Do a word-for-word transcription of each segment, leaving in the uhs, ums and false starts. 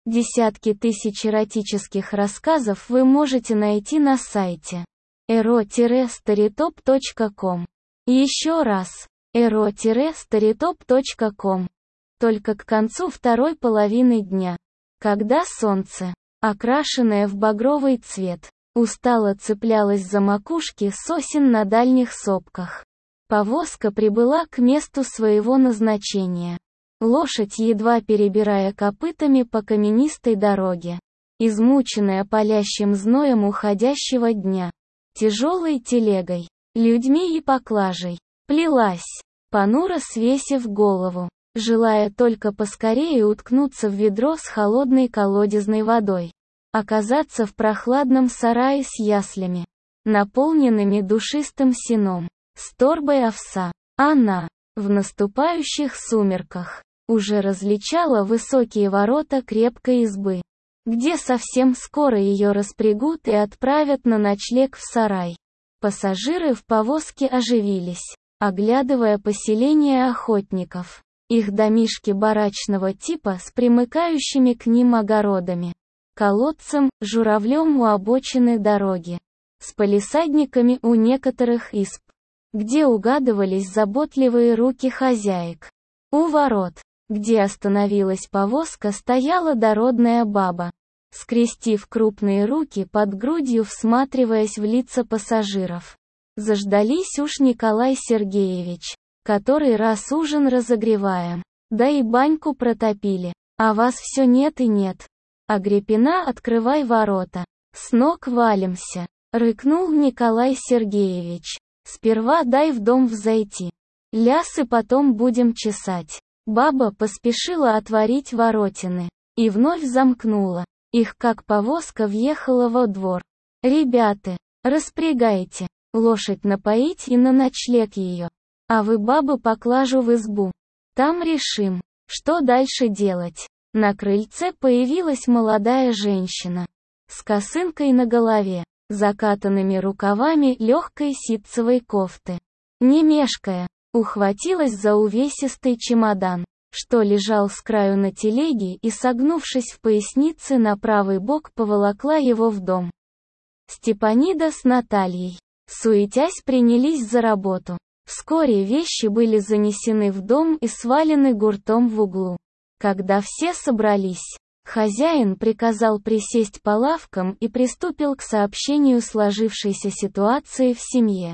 Десятки тысяч эротических рассказов вы можете найти на сайте эро старитоп точка ком. Еще раз, эро старитоп точка ком. Только к концу второй половины дня, когда солнце, окрашенное в багровый цвет, устало цеплялось за макушки сосен на дальних сопках, повозка прибыла к месту своего назначения. Лошадь, едва перебирая копытами по каменистой дороге, измученная палящим зноем уходящего дня, тяжелой телегой, людьми и поклажей, плелась, понуро свесив голову, желая только поскорее уткнуться в ведро с холодной колодезной водой, оказаться в прохладном сарае с яслями, наполненными душистым сеном, с торбой овса. Она, в наступающих сумерках, уже различала высокие ворота крепкой избы, где совсем скоро ее распрягут и отправят на ночлег в сарай. Пассажиры в повозке оживились, оглядывая поселение охотников, их домишки барачного типа с примыкающими к ним огородами, колодцем, журавлем у обочины дороги, с палисадниками у некоторых изб, где угадывались заботливые руки хозяек. У ворот, где остановилась повозка, стояла дородная баба, скрестив крупные руки под грудью, всматриваясь в лица пассажиров. Заждались уж Николай Сергеевич, который раз ужин разогреваем, да и баньку протопили, а вас все нет и нет. Агриппина, открывай ворота, с ног валимся, рыкнул Николай Сергеевич. Сперва дай в дом взойти, лясы потом будем чесать. Баба поспешила отворить воротины и вновь замкнула их, как повозка въехала во двор. Ребята, распрягайте, лошадь напоить и на ночлег ее. А вы, бабы, поклажу в избу. Там решим, что дальше делать. На крыльце появилась молодая женщина с косынкой на голове, закатанными рукавами легкой ситцевой кофты. Не мешкая, ухватилась за увесистый чемодан, что лежал с краю на телеге, и, согнувшись в пояснице на правый бок, поволокла его в дом. Степанида с Натальей, суетясь, принялись за работу. Вскоре вещи были занесены в дом и свалены гуртом в углу. Когда все собрались, хозяин приказал присесть по лавкам и приступил к сообщению сложившейся ситуации в семье.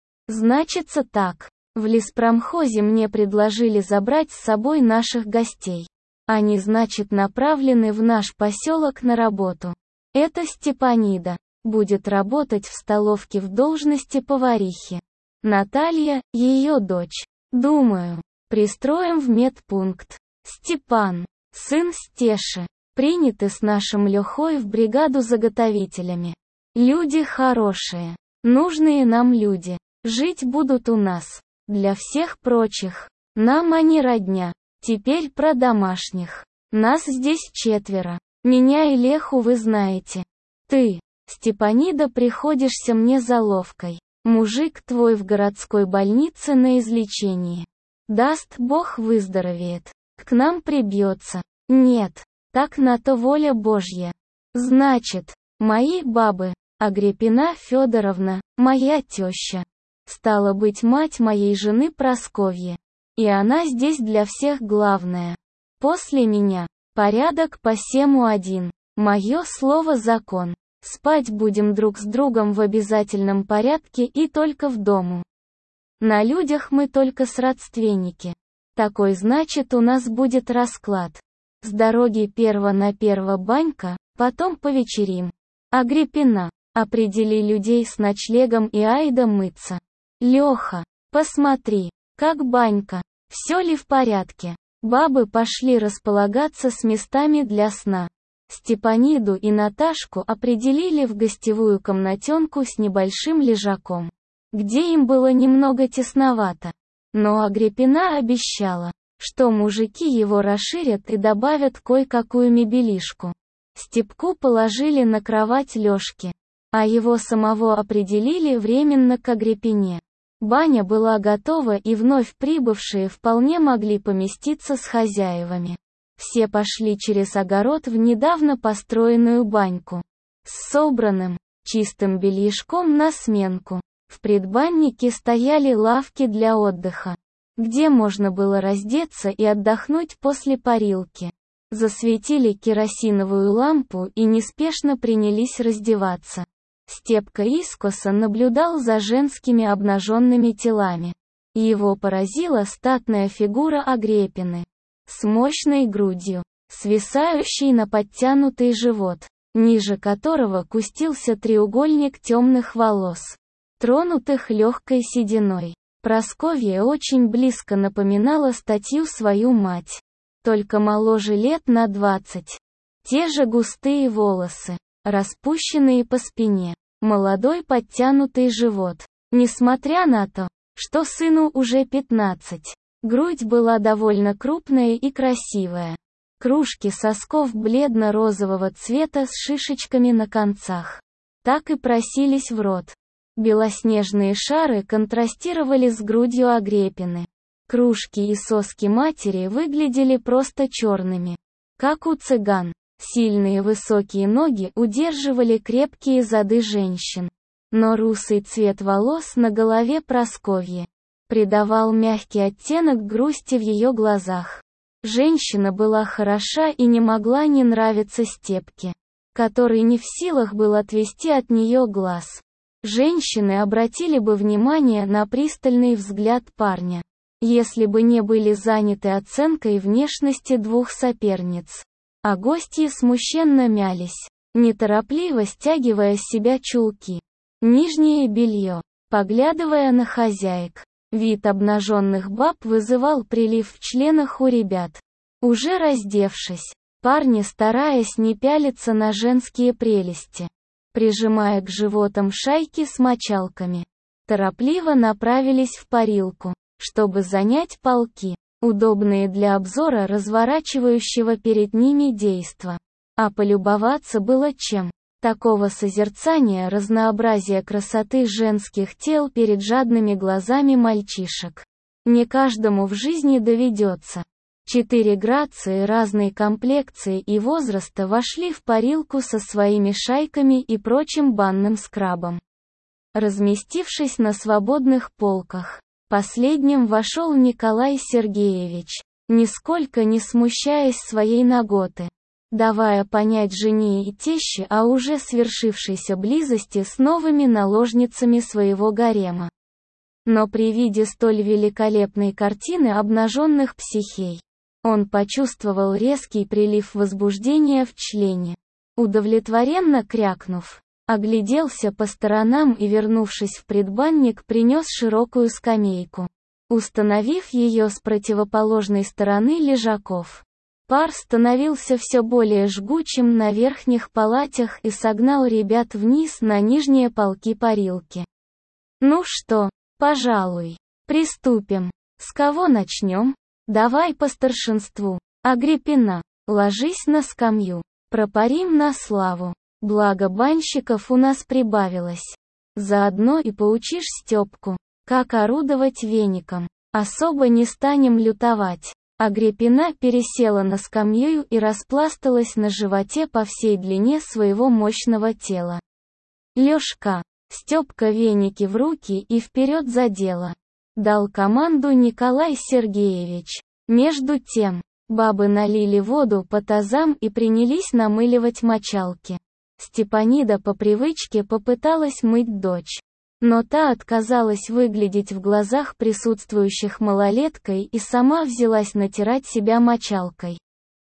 Значится так. В леспромхозе мне предложили забрать с собой наших гостей. Они, значит, направлены в наш поселок на работу. Это Степанида будет работать в столовке в должности поварихи. Наталья, ее дочь. Думаю, пристроим в медпункт. Степан, сын Стеши, приняты с нашим Лехой в бригаду заготовителями. Люди хорошие, нужные нам люди, жить будут у нас. Для всех прочих, нам они родня. Теперь про домашних. Нас здесь четверо. Меня и Леху вы знаете. Ты, Степанида, приходишься мне заловкой. Мужик твой в городской больнице на излечении. Даст Бог, выздоровеет. К нам прибьется. Нет, так на то воля Божья. Значит, мои бабы, Агриппина Федоровна, моя теща. Стала быть, мать моей жены Прасковьи. И она здесь для всех главная. После меня, порядок по сему один. Мое слово закон. Спать будем друг с другом в обязательном порядке и только в дому. На людях мы только сродственники. Такой, значит, у нас будет расклад. С дороги перво на перво банька, потом повечерим. Агриппина, определи людей с ночлегом и айда мыться. Леха, посмотри, как банька, все ли в порядке. Бабы пошли располагаться с местами для сна. Степаниду и Наташку определили в гостевую комнатенку с небольшим лежаком, где им было немного тесновато. Но Агриппина обещала, что мужики его расширят и добавят кое-какую мебелишку. Степку положили на кровать Лешки, а его самого определили временно к Агриппине. Баня была готова, и вновь прибывшие вполне могли поместиться с хозяевами. Все пошли через огород в недавно построенную баньку. С собранным, чистым бельишком на сменку. В предбаннике стояли лавки для отдыха, где можно было раздеться и отдохнуть после парилки. Засветили керосиновую лампу и неспешно принялись раздеваться. Степка искоса наблюдал за женскими обнаженными телами. Его поразила статная фигура Агрепины. С мощной грудью, свисающей на подтянутый живот, ниже которого кустился треугольник темных волос, тронутых легкой сединой. Прасковья очень близко напоминала статью свою мать, только моложе лет на двадцать. Те же густые волосы, распущенные по спине, молодой подтянутый живот. Несмотря на то, что сыну уже пятнадцать, грудь была довольно крупная и красивая. Кружки сосков бледно-розового цвета с шишечками на концах так и просились в рот. Белоснежные шары контрастировали с грудью Агрепины. Кружки и соски матери выглядели просто черными, как у цыган. Сильные высокие ноги удерживали крепкие зады женщин. Но русый цвет волос на голове Прасковьи придавал мягкий оттенок грусти в ее глазах. Женщина была хороша и не могла не нравиться Степке, который не в силах был отвести от нее глаз. Женщины обратили бы внимание на пристальный взгляд парня, если бы не были заняты оценкой внешности двух соперниц. А гостьи смущенно мялись, неторопливо стягивая с себя чулки, нижнее белье, поглядывая на хозяек. Вид обнаженных баб вызывал прилив в членах у ребят. Уже раздевшись, парни, стараясь не пялиться на женские прелести, прижимая к животам шайки с мочалками, торопливо направились в парилку, чтобы занять полки, удобные для обзора разворачивающего перед ними действа. А полюбоваться было чем. Такого созерцания разнообразия красоты женских тел перед жадными глазами мальчишек не каждому в жизни доведется. Четыре грации разной комплекции и возраста вошли в парилку со своими шайками и прочим банным скрабом. Разместившись на свободных полках, последним вошел Николай Сергеевич, нисколько не смущаясь своей наготы, давая понять жене и теще о уже свершившейся близости с новыми наложницами своего гарема. Но при виде столь великолепной картины обнаженных психей, он почувствовал резкий прилив возбуждения в члене. Удовлетворенно крякнув, огляделся по сторонам и, вернувшись в предбанник, принес широкую скамейку, установив ее с противоположной стороны лежаков. Пар становился все более жгучим на верхних полатях и согнал ребят вниз на нижние полки парилки. «Ну что, пожалуй, приступим. С кого начнем? Давай по старшинству. Агриппина, ложись на скамью. Пропарим на славу. Благо банщиков у нас прибавилось. Заодно и поучишь Степку, как орудовать веником. Особо не станем лютовать». Агриппина пересела на скамью и распласталась на животе по всей длине своего мощного тела. «Лёшка, Стёпка веники в руки и вперед за дело», — дал команду Николай Сергеевич. Между тем, бабы налили воду по тазам и принялись намыливать мочалки. Степанида по привычке попыталась мыть дочь, но та отказалась выглядеть в глазах присутствующих малолеткой и сама взялась натирать себя мочалкой.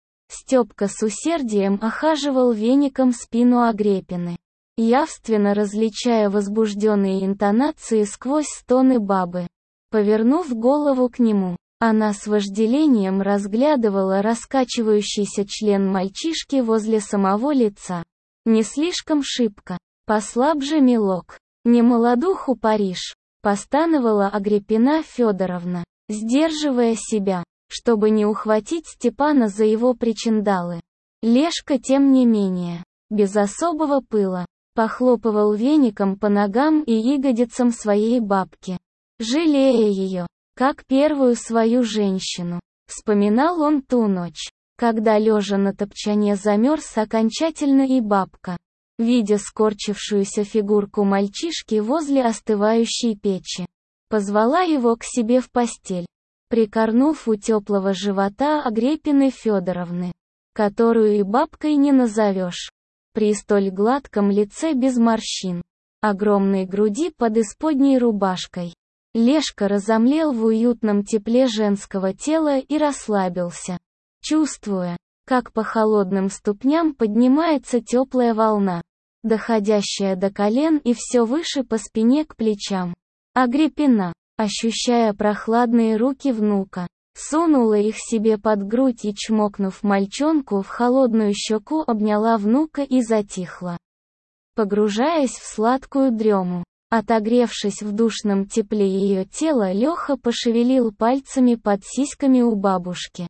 Степка с усердием охаживал веником спину Агрепины, явственно различая возбужденные интонации сквозь стоны бабы. Повернув голову к нему, она с вожделением разглядывала раскачивающийся член мальчишки возле самого лица. «Не слишком шибко, послабже, милок. Не молодуху Париж», — постановала Агриппина Федоровна, сдерживая себя, чтобы не ухватить Степана за его причиндалы. Лешка, тем не менее, без особого пыла, похлопывал веником по ногам и ягодицам своей бабки, жалея ее, как первую свою женщину. Вспоминал он ту ночь, Когда лежа на топчане замерз окончательно и бабка, видя скорчившуюся фигурку мальчишки возле остывающей печи, позвала его к себе в постель, прикорнув у теплого живота Агриппины Федоровны, которую и бабкой не назовешь, при столь гладком лице без морщин, огромной груди под исподней рубашкой. Лешка разомлел в уютном тепле женского тела и расслабился, чувствуя, как по холодным ступням поднимается теплая волна, доходящая до колен и все выше по спине к плечам. Агриппина, ощущая прохладные руки внука, сунула их себе под грудь и, чмокнув мальчонку в холодную щеку, обняла внука и затихла, погружаясь в сладкую дрему. Отогревшись в душном тепле ее тела, Леха пошевелил пальцами под сиськами у бабушки.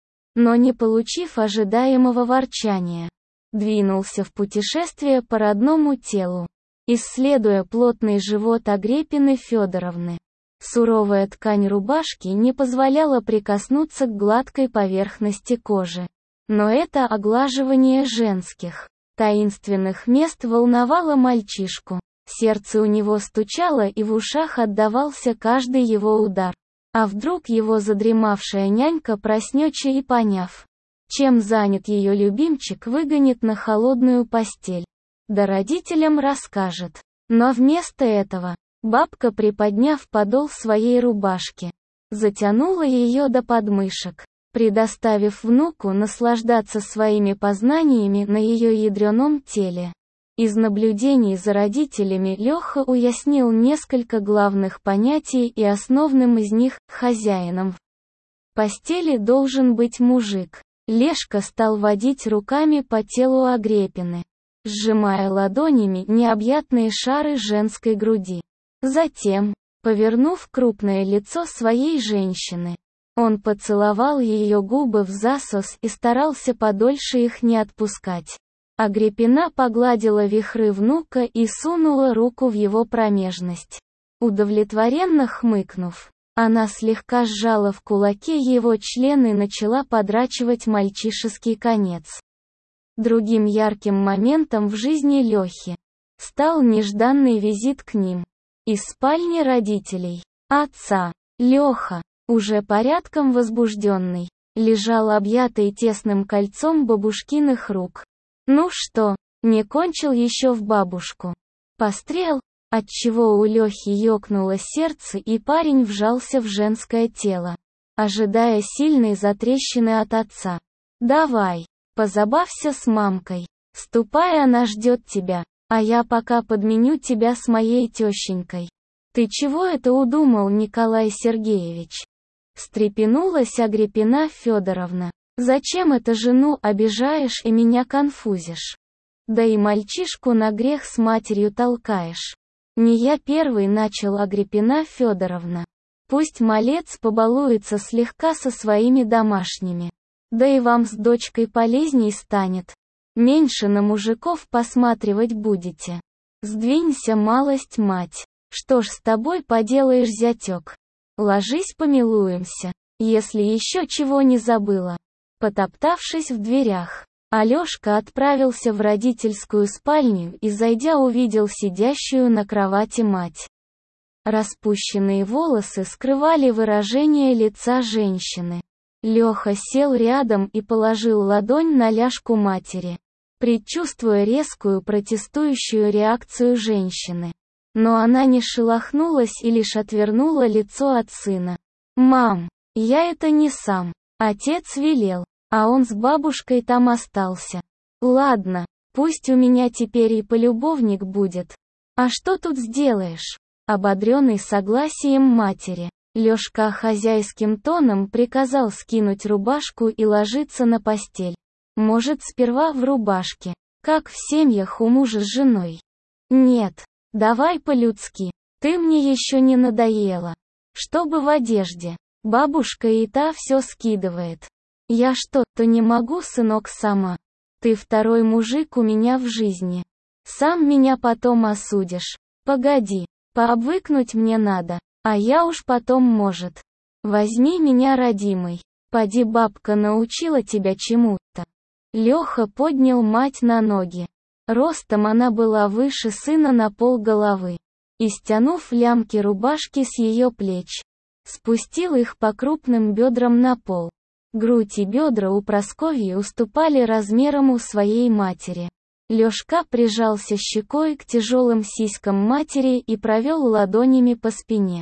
Но не получив ожидаемого ворчания, двинулся в путешествие по родному телу, исследуя плотный живот Агриппины Федоровны. Суровая ткань рубашки не позволяла прикоснуться к гладкой поверхности кожи. Но это оглаживание женских, таинственных мест волновало мальчишку. Сердце у него стучало и в ушах отдавался каждый его удар. А вдруг его задремавшая нянька проснется и, поняв, чем занят ее любимчик, выгонит на холодную постель. Да родителям расскажет. Но вместо этого, бабка, приподняв подол своей рубашки, затянула ее до подмышек, предоставив внуку наслаждаться своими познаниями на ее ядреном теле. Из наблюдений за родителями Леха уяснил несколько главных понятий, и основным из них – хозяином в постели должен быть мужик. Лешка стал водить руками по телу Агриппины, сжимая ладонями необъятные шары женской груди. Затем, повернув крупное лицо своей женщины, он поцеловал ее губы в засос и старался подольше их не отпускать. Агриппина погладила вихры внука и сунула руку в его промежность. Удовлетворенно хмыкнув, она слегка сжала в кулаке его член и начала подрачивать мальчишеский конец. Другим ярким моментом в жизни Лехи стал нежданный визит к ним. Из спальни родителей, отца, Леха, уже порядком возбужденный, лежал объятый тесным кольцом бабушкиных рук. Ну что, не кончил еще в бабушку? Пострел, отчего у Лехи ёкнуло сердце и парень вжался в женское тело, ожидая сильной затрещины от отца. Давай, позабавься с мамкой. Ступай, она ждет тебя, а я пока подменю тебя с моей тещенькой. Ты чего это удумал, Николай Сергеевич? Встрепенулась Агриппина Федоровна. Зачем это жену обижаешь и меня конфузишь? Да и мальчишку на грех с матерью толкаешь. Не я первый, начал Агриппина Федоровна. Пусть малец побалуется слегка со своими домашними. Да и вам с дочкой полезней станет. Меньше на мужиков посматривать будете. Сдвинься малость, мать. Что ж с тобой поделаешь, зятек? Ложись, помилуемся, если еще чего не забыла. Потоптавшись в дверях, Алешка отправился в родительскую спальню и, зайдя, увидел сидящую на кровати мать. Распущенные волосы скрывали выражение лица женщины. Леха сел рядом и положил ладонь на ляжку матери, предчувствуя резкую протестующую реакцию женщины. Но она не шелохнулась и лишь отвернула лицо от сына. «Мам, я это не сам. Отец велел, а он с бабушкой там остался. Ладно, пусть у меня теперь и полюбовник будет. А что тут сделаешь?» Ободренный согласием матери, Лешка хозяйским тоном приказал скинуть рубашку и ложиться на постель. Может, сперва в рубашке, как в семьях у мужа с женой. Нет, давай по-людски, ты мне еще не надоела. Чтобы в одежде. Бабушка и та все скидывает. Я что-то не могу, сынок, сама. Ты второй мужик у меня в жизни. Сам меня потом осудишь. Погоди, пообвыкнуть мне надо, а я уж потом, может. Возьми меня, родимый. Поди бабка научила тебя чему-то. Леха поднял мать на ноги. Ростом она была выше сына на полголовы. И стянув лямки рубашки с ее плеч, спустил их по крупным бедрам на пол. Грудь и бедра у Прасковьи уступали размерам у своей матери. Лёшка прижался щекой к тяжелым сиськам матери и провел ладонями по спине.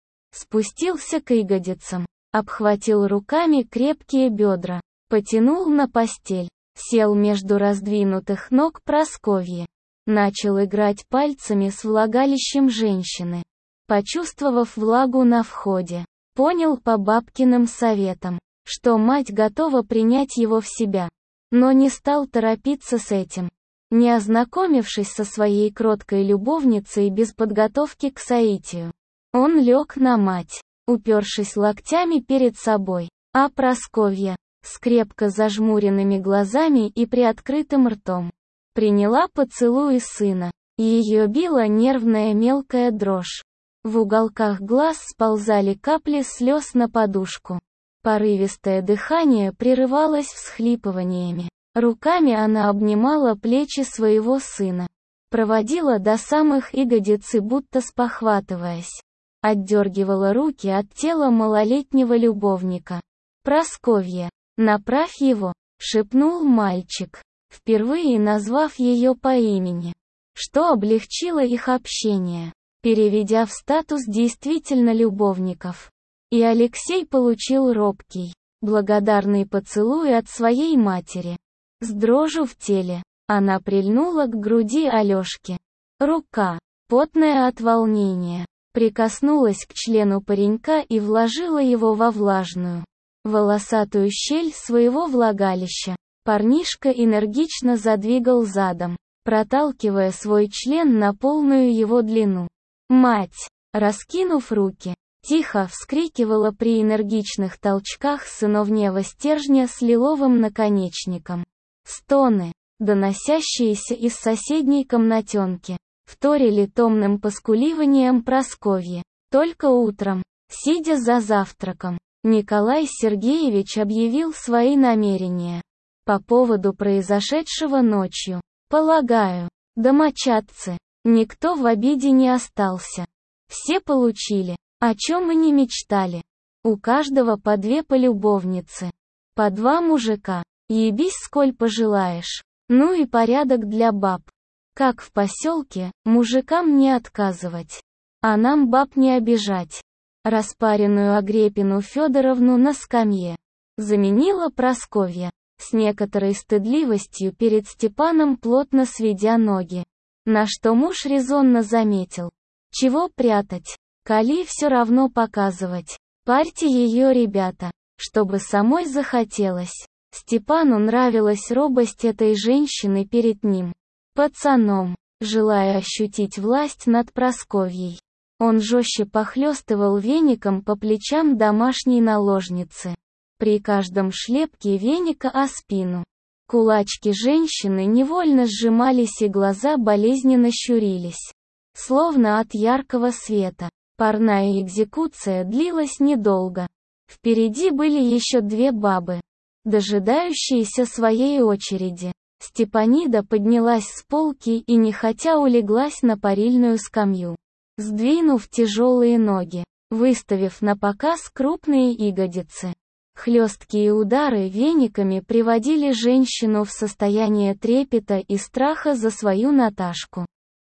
Спустился к ягодицам, обхватил руками крепкие бедра, потянул на постель, сел между раздвинутых ног Прасковьи. Начал играть пальцами с влагалищем женщины. Почувствовав влагу на входе, понял по бабкиным советам, что мать готова принять его в себя. Но не стал торопиться с этим. Не ознакомившись со своей кроткой любовницей без подготовки к соитию, он лег на мать, упершись локтями перед собой, а Прасковья, с крепко зажмуренными глазами и приоткрытым ртом, приняла поцелуи сына. Ее била нервная мелкая дрожь. В уголках глаз сползали капли слез на подушку. Порывистое дыхание прерывалось всхлипываниями. Руками она обнимала плечи своего сына. Проводила до самых ягодиц и будто спохватываясь, отдергивала руки от тела малолетнего любовника. «Прасковья, направь его», — шепнул мальчик, впервые назвав ее по имени, что облегчило их общение, переведя в статус действительно любовников. И Алексей получил робкий, благодарный поцелуй от своей матери. С дрожью в теле, она прильнула к груди Алёшки. Рука, потная от волнения, прикоснулась к члену паренька и вложила его во влажную, волосатую щель своего влагалища. Парнишка энергично задвигал задом, проталкивая свой член на полную его длину. Мать, раскинув руки, тихо вскрикивала при энергичных толчках сыновнего стержня с лиловым наконечником. Стоны, доносящиеся из соседней комнатенки, вторили томным поскуливанием Прасковьи. Только утром, сидя за завтраком, Николай Сергеевич объявил свои намерения по поводу произошедшего ночью. Полагаю, домочадцы, никто в обиде не остался. Все получили, о чем и не мечтали. У каждого по две полюбовницы, по два мужика, ебись сколь пожелаешь. Ну и порядок для баб. Как в поселке, мужикам не отказывать, а нам баб не обижать. Распаренную Агрепину Федоровну на скамье заменила Прасковья, с некоторой стыдливостью перед Степаном плотно сведя ноги. На что муж резонно заметил: чего прятать, коли все равно показывать. Парьте ее, ребята, чтобы самой захотелось. Степану нравилась робость этой женщины перед ним, пацаном, желая ощутить власть над Прасковьей. Он жестче похлестывал веником по плечам домашней наложницы. При каждом шлепке веника о спину кулачки женщины невольно сжимались и глаза болезненно щурились, словно от яркого света. Парная экзекуция длилась недолго. Впереди были еще две бабы, дожидающиеся своей очереди. Степанида поднялась с полки и нехотя улеглась на парильную скамью, сдвинув тяжелые ноги, выставив на показ крупные ягодицы. Хлесткие удары вениками приводили женщину в состояние трепета и страха за свою Наташку,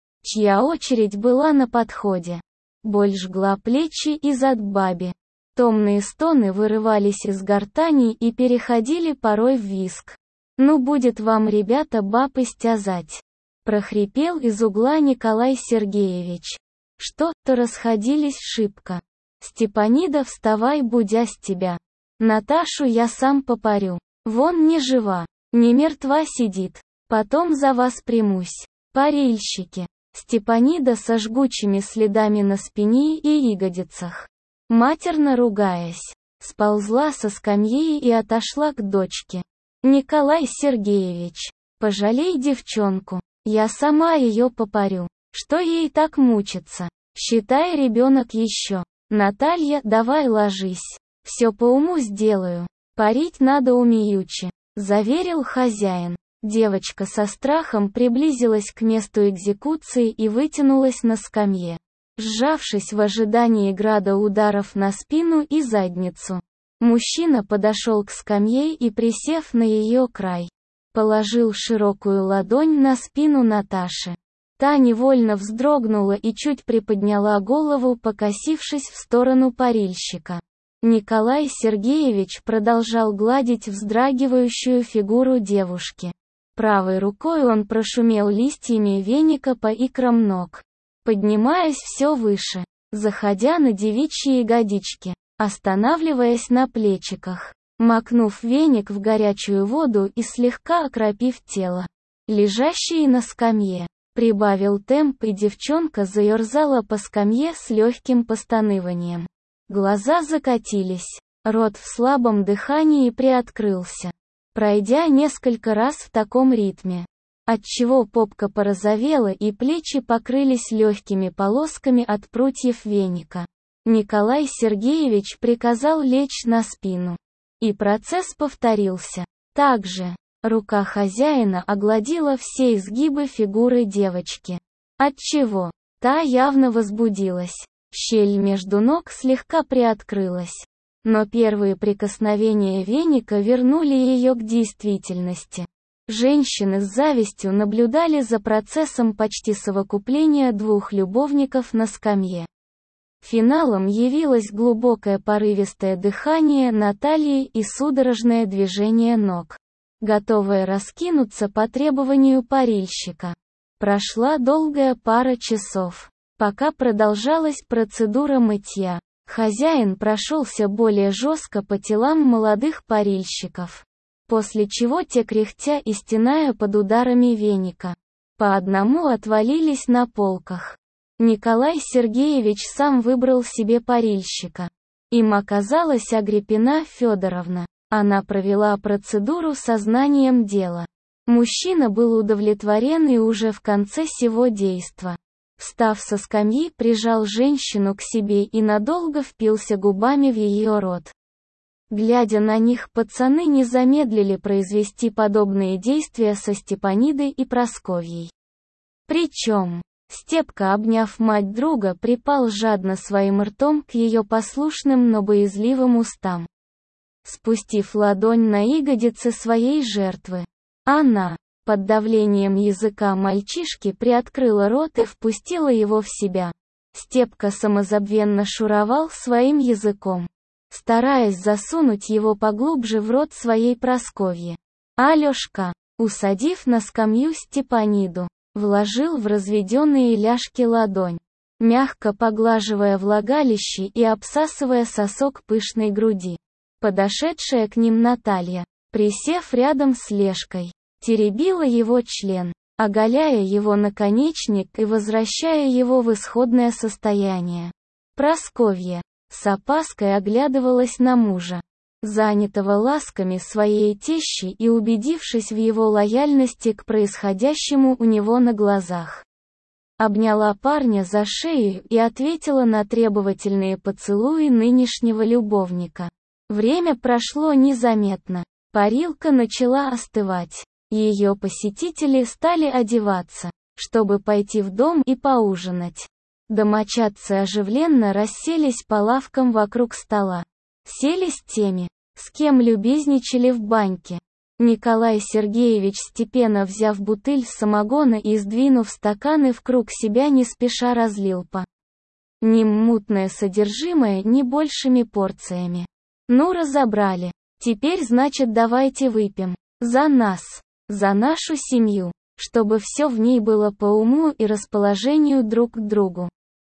чья очередь была на подходе. Боль жгла плечи и зад бабе. Томные стоны вырывались из гортани и переходили порой в визг. «Ну будет вам, ребята, баб истязать», — прохрипел из угла Николай Сергеевич. Что-то расходились шибко. «Степанида, вставай, будясь тебя. Наташу я сам попарю. Вон не жива, не мертва сидит. Потом за вас примусь. Парильщики». Степанида со жгучими следами на спине и ягодицах, матерно ругаясь, сползла со скамьи и отошла к дочке. «Николай Сергеевич, пожалей девчонку, я сама ее попарю. Что ей так мучиться? Считай, ребенок еще. Наталья, давай ложись. Все по уму сделаю». «Парить надо умеючи», — заверил хозяин. Девочка со страхом приблизилась к месту экзекуции и вытянулась на скамье, сжавшись в ожидании града ударов на спину и задницу. Мужчина подошел к скамье и, присев на ее край, положил широкую ладонь на спину Наташи. Та невольно вздрогнула и чуть приподняла голову, покосившись в сторону парильщика. Николай Сергеевич продолжал гладить вздрагивающую фигуру девушки. Правой рукой он прошумел листьями веника по икрам ног, поднимаясь все выше, заходя на девичьи ягодички, останавливаясь на плечиках, макнув веник в горячую воду и слегка окропив тело, лежащее на скамье. Прибавил темп, и девчонка заерзала по скамье с легким постаныванием. Глаза закатились, рот в слабом дыхании приоткрылся, пройдя несколько раз в таком ритме, отчего попка порозовела и плечи покрылись легкими полосками от прутьев веника. Николай Сергеевич приказал лечь на спину. И процесс повторился. Также рука хозяина огладила все изгибы фигуры девочки, отчего та явно возбудилась. Щель между ног слегка приоткрылась, но первые прикосновения веника вернули ее к действительности. Женщины с завистью наблюдали за процессом почти совокупления двух любовников на скамье. Финалом явилось глубокое порывистое дыхание Натальи и судорожное движение ног, готовое раскинуться по требованию парильщика. Прошла долгая пара часов, пока продолжалась процедура мытья. Хозяин прошелся более жестко по телам молодых парильщиков, после чего те, кряхтя и стеная под ударами веника, по одному отвалились на полках. Николай Сергеевич сам выбрал себе парильщика. Им оказалась Агриппина Федоровна. Она провела процедуру сознанием дела. Мужчина был удовлетворен и уже в конце сего действа, встав со скамьи, прижал женщину к себе и надолго впился губами в ее рот. Глядя на них, пацаны не замедлили произвести подобные действия со Степанидой и Прасковьей. Причем Степка, обняв мать друга, припал жадно своим ртом к ее послушным, но боязливым устам, спустив ладонь на ягодицы своей жертвы. Она, под давлением языка мальчишки, приоткрыла рот и впустила его в себя. Степка самозабвенно шуровал своим языком, стараясь засунуть его поглубже в рот своей Прасковьи. Алёшка, усадив на скамью Степаниду, вложил в разведенные ляжки ладонь, мягко поглаживая влагалище и обсасывая сосок пышной груди. Подошедшая к ним Наталья, присев рядом с Лешкой, теребила его член, оголяя его наконечник и возвращая его в исходное состояние. Прасковья с опаской оглядывалась на мужа, занятого ласками своей тещи, и, убедившись в его лояльности к происходящему у него на глазах, обняла парня за шею и ответила на требовательные поцелуи нынешнего любовника. Время прошло незаметно. Парилка начала остывать. Ее посетители стали одеваться, чтобы пойти в дом и поужинать. Домочадцы оживленно расселись по лавкам вокруг стола. Сели с теми, с кем любезничали в баньке. Николай Сергеевич, степенно взяв бутыль самогона и сдвинув стаканы в круг себя, не спеша разлил по ним мутное содержимое не большими порциями. Ну, разобрали. Теперь, значит, давайте выпьем. За нас. За нашу семью. Чтобы все в ней было по уму и расположению друг к другу.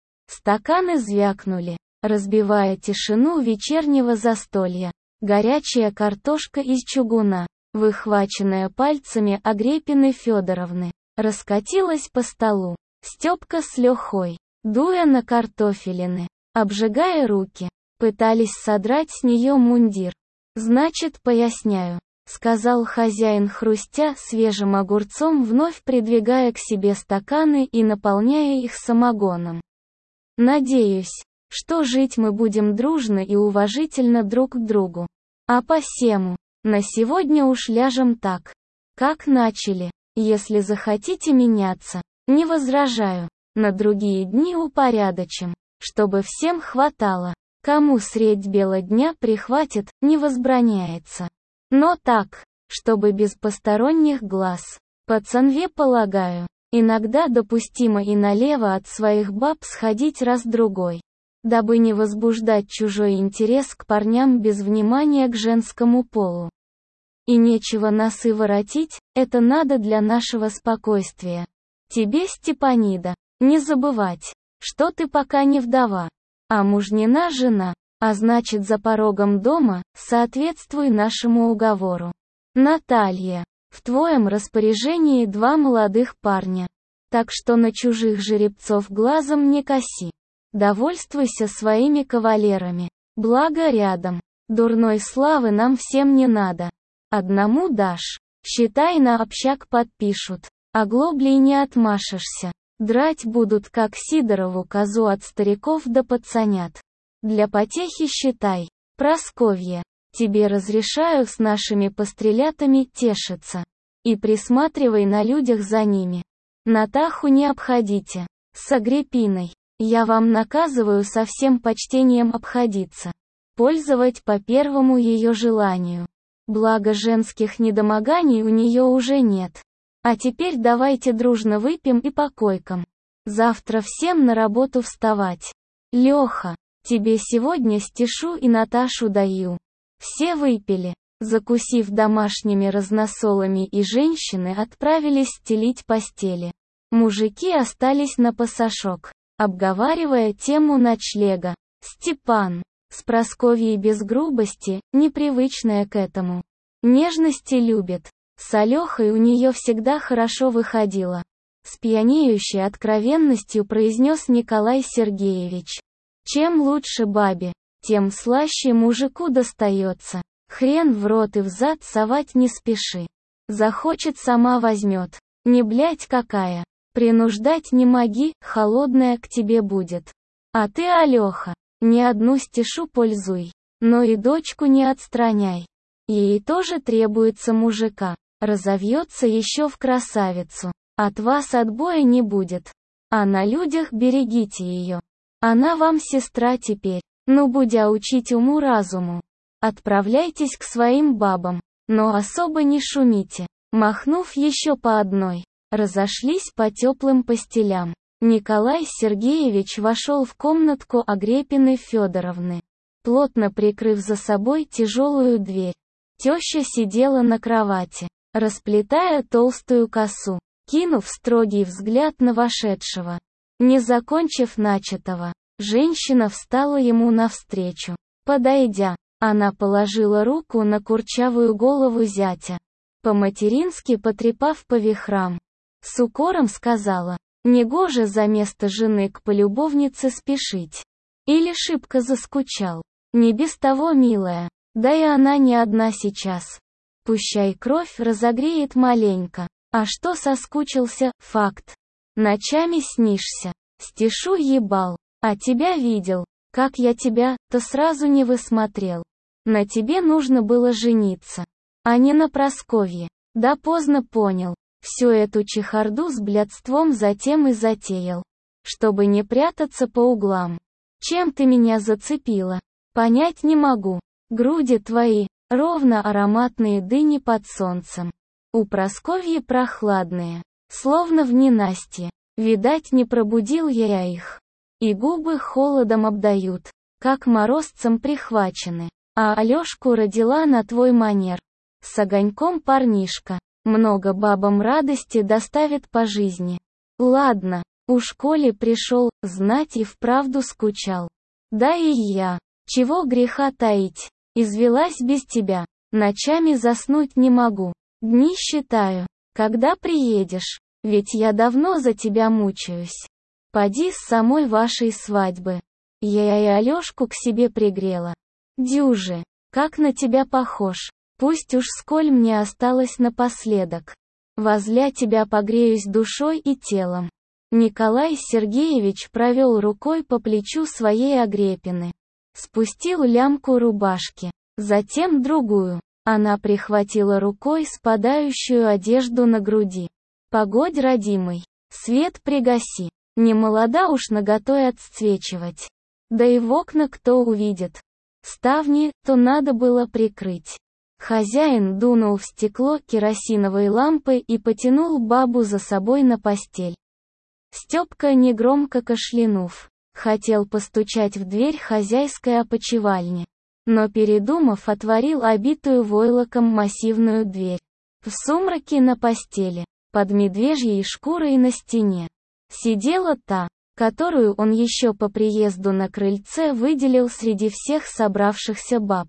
Стаканы звякнули, разбивая тишину вечернего застолья. Горячая картошка из чугуна, выхваченная пальцами Агриппины Федоровны, раскатилась по столу. Степка с Лехой, дуя на картофелины, обжигая руки, пытались содрать с нее мундир. «Значит, поясняю», — сказал хозяин, хрустя свежим огурцом, вновь придвигая к себе стаканы и наполняя их самогоном. «Надеюсь, что жить мы будем дружно и уважительно друг к другу. А посему, на сегодня уж ляжем так, как начали. Если захотите меняться, не возражаю, на другие дни упорядочим, чтобы всем хватало. Кому средь бела дня прихватит, не возбраняется. Но так, чтобы без посторонних глаз. Пацанве полагаю, иногда допустимо и налево от своих баб сходить раз-другой, дабы не возбуждать чужой интерес к парням без внимания к женскому полу. И нечего носы воротить, это надо для нашего спокойствия. Тебе, Степанида, не забывать, что ты пока не вдова, а мужнина жена, а значит за порогом дома, соответствуй нашему уговору. Наталья, в твоем распоряжении два молодых парня, так что на чужих жеребцов глазом не коси. Довольствуйся своими кавалерами, благо рядом, дурной славы нам всем не надо. Одному дашь, считай на общак подпишут, а глоблей не отмашешься. Драть будут как Сидорову козу от стариков до пацанят. Для потехи считай, Прасковья, тебе разрешаю с нашими пострелятами тешиться. И присматривай на людях за ними. Натаху не обходите. С Агриппиной, я вам наказываю со всем почтением обходиться. Пользовать по первому ее желанию. Благо женских недомоганий у нее уже нет. А теперь давайте дружно выпьем и по койкам. Завтра всем на работу вставать. Леха, тебе сегодня Стешу и Наташу даю. Все выпили, закусив домашними разносолами, и женщины отправились стелить постели. Мужики остались на пасашок, обговаривая тему ночлега. Степан, с Прасковьей без грубости, непривычная к этому. Нежности любит. С Алёхой у нее всегда хорошо выходило. С пьянеющей откровенностью произнес Николай Сергеевич. Чем лучше бабе, тем слаще мужику достается. Хрен в рот и взад совать не спеши. Захочет, сама возьмет. Не блять какая. Принуждать не моги, холодная к тебе будет. А ты, Алёха, не одну Стешу пользуй, но и дочку не отстраняй. Ей тоже требуется мужика. Разовьется еще в красавицу. От вас отбоя не будет. А на людях берегите ее. Она вам сестра теперь. Ну будя учить уму-разуму. Отправляйтесь к своим бабам, но особо не шумите. Махнув еще по одной, разошлись по теплым постелям. Николай Сергеевич вошел в комнатку Агреппины Федоровны, плотно прикрыв за собой тяжелую дверь. Теща сидела на кровати, расплетая толстую косу, кинув строгий взгляд на вошедшего. Не закончив начатого, женщина встала ему навстречу. Подойдя, она положила руку на курчавую голову зятя, по-матерински потрепав по вихрам. С укором сказала: «Негоже за место жены к полюбовнице спешить. Или шибко заскучал. Не без того, милая, да и она не одна сейчас. Пущай кровь разогреет маленько. А что соскучился, факт. Ночами снишься. Стешу ебал. А тебя видел. Как я тебя, то сразу не высмотрел. На тебе нужно было жениться. А не на Прасковье. Да поздно понял. Всю эту чехарду с блядством затем и затеял. Чтобы не прятаться по углам. Чем ты меня зацепила? Понять не могу. Груди твои, ровно ароматные дыни под солнцем. У Прасковьи прохладные, словно в ненастье. Видать, не пробудил я их. И губы холодом обдают, как морозцем прихвачены. А Алёшку родила на твой манер. С огоньком парнишка. Много бабам радости доставит по жизни. Ладно, уж коли пришел, знать и вправду скучал. Да и я. Чего греха таить. Извелась без тебя. Ночами заснуть не могу. Дни считаю. Когда приедешь? Ведь я давно за тебя мучаюсь. Поди с самой вашей свадьбы. Я и Алёшку к себе пригрела. Дюже, как на тебя похож. Пусть уж сколь мне осталось напоследок. Возля тебя погреюсь душой и телом. Николай Сергеевич провел рукой по плечу своей Агреппины. Спустил лямку рубашки. затем другую. Она прихватила рукой спадающую одежду на груди. Погодь, родимый. Свет пригаси. Не молода уж наготой отсвечивать. Да и в окна кто увидит. Ставни, то надо было прикрыть. Хозяин дунул в стекло керосиновой лампы и потянул бабу за собой на постель. Степка, негромко кашлянув, хотел постучать в дверь хозяйской опочивальни, но, передумав, отворил обитую войлоком массивную дверь. В сумраке на постели, под медвежьей шкурой на стене, сидела та, которую он еще по приезду на крыльце выделил среди всех собравшихся баб.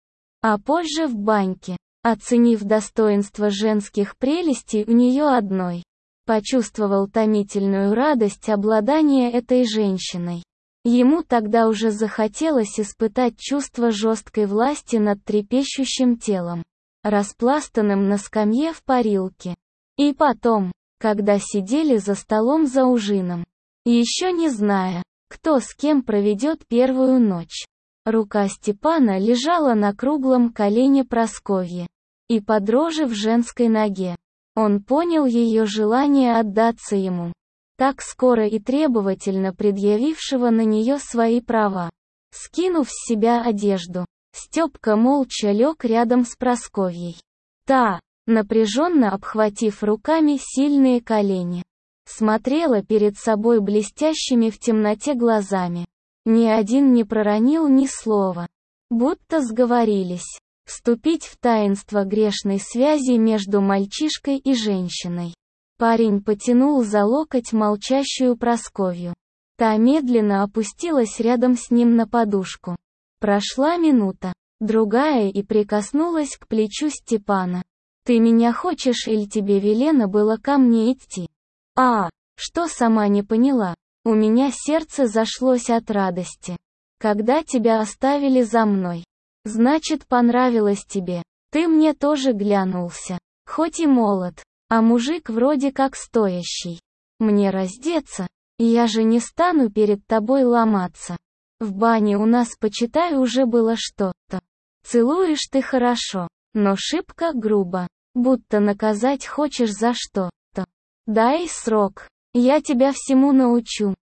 А позже в баньке, оценив достоинство женских прелестей у нее одной, почувствовал томительную радость обладания этой женщиной. Ему тогда уже захотелось испытать чувство жесткой власти над трепещущим телом, распластанным на скамье в парилке. И потом, когда сидели за столом за ужином, еще не зная, кто с кем проведет первую ночь, рука Степана лежала на круглом колене Прасковьи, и под рожей в женской ноге. Он понял ее желание отдаться ему, так скоро и требовательно предъявившего на нее свои права. Скинув с себя одежду, Степка молча лег рядом с Прасковьей. Та, напряженно обхватив руками сильные колени, смотрела перед собой блестящими в темноте глазами. Ни один не проронил ни слова. Будто сговорились вступить в таинство грешной связи между мальчишкой и женщиной. Парень потянул за локоть молчащую Прасковью. Та медленно опустилась рядом с ним на подушку. Прошла минута, другая, и прикоснулась к плечу Степана. «Ты меня хочешь или тебе велено было ко мне идти?» «А, что, сама не поняла?» У меня сердце зашлось от радости. Когда тебя оставили за мной. Значит, понравилось тебе. Ты мне тоже глянулся. Хоть и молод, а мужик вроде как стоящий. Мне раздеться? Я же не стану перед тобой ломаться. В бане у нас, почитай, уже было что-то. Целуешь ты хорошо, но шибко грубо. Будто наказать хочешь за что-то. Дай срок. Я тебя всему научу.